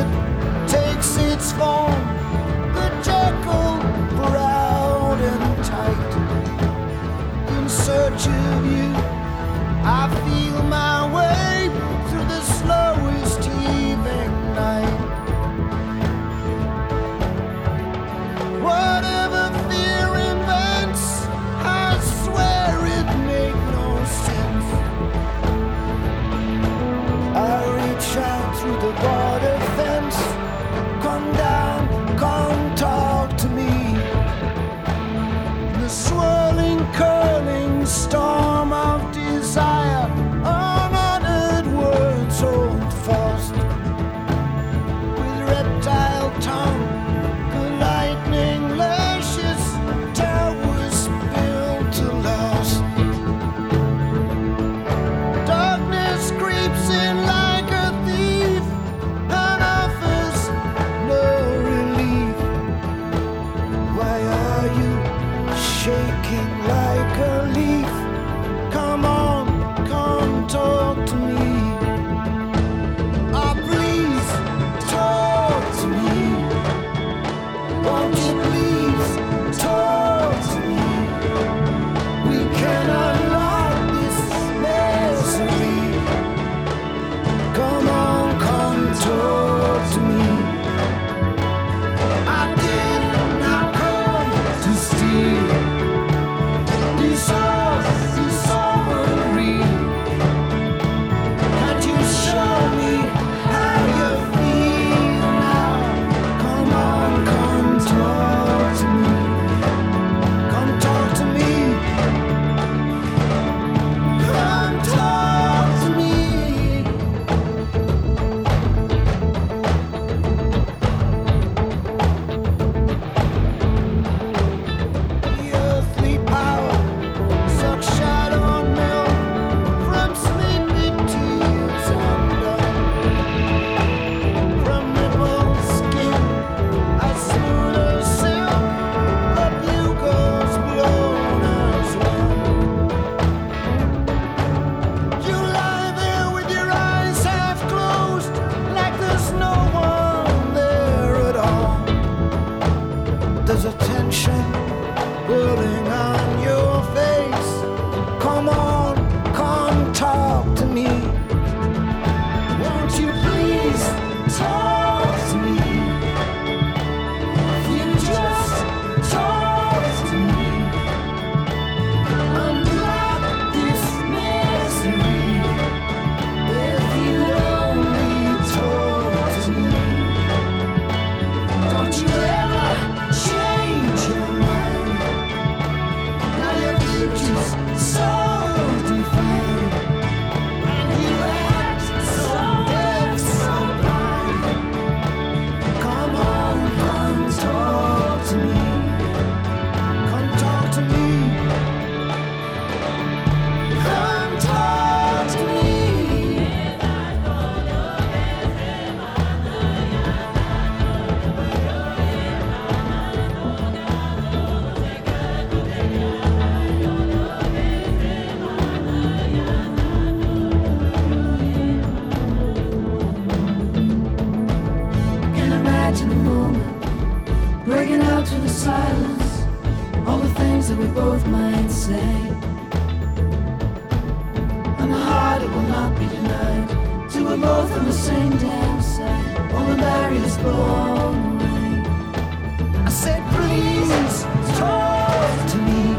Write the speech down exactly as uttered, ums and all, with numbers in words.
it takes its form, the jackal proud and tight. In search of you, I feel my way through the slowest heaving night. Whatever fear invents, I swear it make no sense. I reach out through the border fence. Come down, come talk to me. The swirling, curling storm of desire, unuttered words hold fast. With reptile tongue, the lightning lashes, towers built to last. Darkness creeps in like a thief and offers no relief. Why are you shaking like a leaf? Come on, come talk to me. Oh, please talk to me. Won't you please talk to me? We can unlock this misery. Come on, come talk to me. I did not come to steal this earth, this summary. Can't you show me how you feel now? Come on, come talk to me. Come talk to me. Come talk to me. The earthly power sucks shadow and milk from sleepy tears undone. From nipple skin as smooth as silk, the bugles blown as one. You lie there with your eyes half closed, like there's no one there at all. There's a tension building on your face. Come on, come talk to me. Won't you please talk to me? If you just talk to me, unblock this misery. If you only talk to me, don't you ever change your mind. Now your future's so defined, and you act so deaf, so blind. Come on, come talk to me. Come talk to me. Come talk to me. Can imagine a moment breaking out to the silence, all the things that we both might say, and the heart it will not be denied, till we're both on the same damn side, all the barriers blown away. I said, please talk to me.